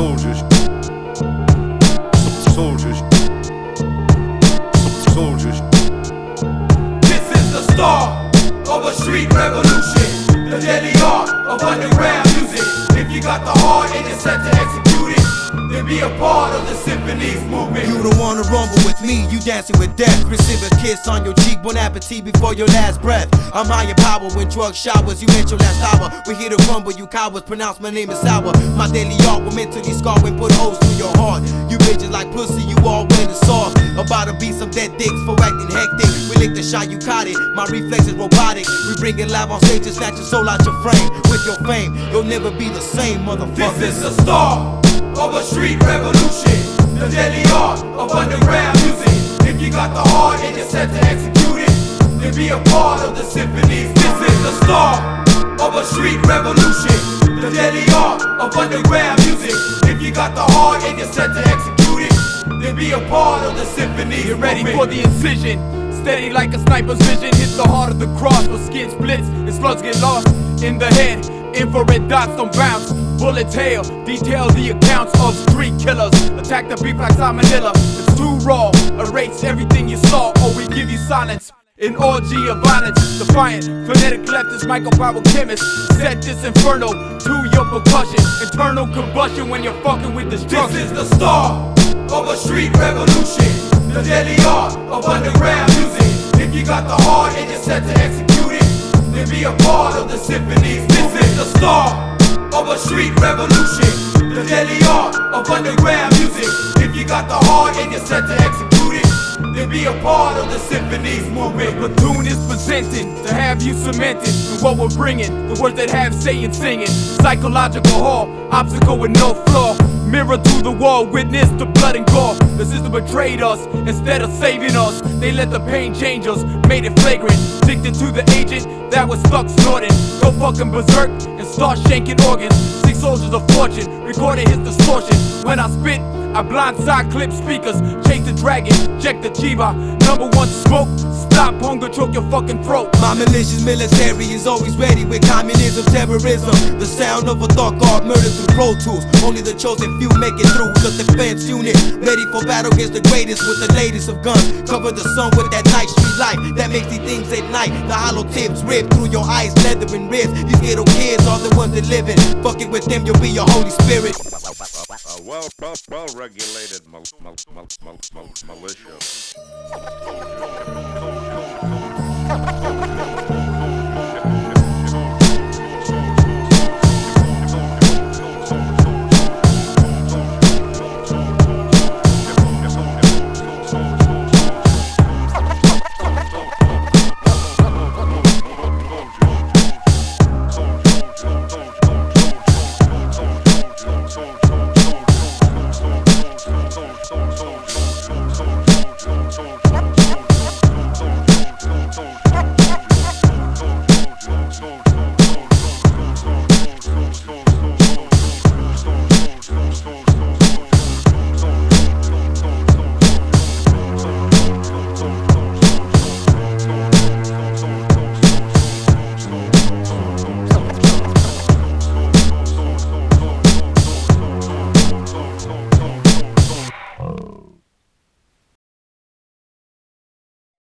Soldiers, soldiers, soldiers. This is the start of a street revolution, the deadly art of underground music. If you got the heart and you're set to execute it, then be a part of the symphony's movement. You don't wanna rumble with me, you dancing with death. Receive a kiss on your cheek, bon appetit before your last breath. I'm higher power when drug showers, you hit your last hour. We're here to crumble, you cowards, pronounce my name is sour. My daily art will mentally scar when put holes through your heart. You bitches like pussy, you all winning soft. About to beat some dead dicks for acting hectic. We lick the shot, you caught it, my reflex is robotic. We bring it live on stage to snatch your soul out your frame. With your fame, you'll never be the same, motherfucker. This is the start of a street revolution, the deadly art of underground music. If you got the heart and you're set to execute it, then be a part of the symphonies. This is the start of a street revolution, the deadly art of underground music. If you got the heart and you're set to execute it, then be a part of the symphonies. Get ready for the incision, steady like a sniper's vision. Hit the heart of the cross where skin splits and slugs get lost in the head. Infrared dots don't bounce, bullets hail, detail the accounts of street killers. Attack the beef like salmonella, it's too raw. Erase everything you saw or we give you silence. An orgy of violence, defiant, phonetic leftist, microbiochemist. Set this inferno to your percussion. Internal combustion when you're fucking with destruction. This is the start of a street revolution, the deadly art of underground music. If you got the heart and you're set to execute it, then be a part of the symphonies. This is the start of a street revolution, the deadly art of underground music. If you got the heart and you're set to execute it, then be a part of the symphony's movement. The platoon is presenting to have you cemented in what we're bringing. The words that have saying singing. Psychological hall, obstacle with no flaw. Mirror to the wall, witness the blood and gore. The system betrayed us instead of saving us. They let the pain change us, made it flagrant. Addicted to the agent that was stuck snorting. Go fucking berserk and start shanking organs. 6 soldiers of fortune, recorded his distortion. When I spit, I blindside clip speakers. Chase the dragon, check the Chiba. Number 1 smoke, stop hunger, choke your fucking throat. My malicious military is always ready with communism, terrorism. The sound of a thought guard murdered through Pro Tools. Only the chosen few make it through the defense unit. Ready for battle against the greatest with the latest of guns. Cover the sun with that night street light that makes these things at night. The hollow tips rip through your eyes, leather and ribs. These ghetto kids are the ones that live in. Fucking with them, you'll be your Holy Spirit. Well-regulated militia.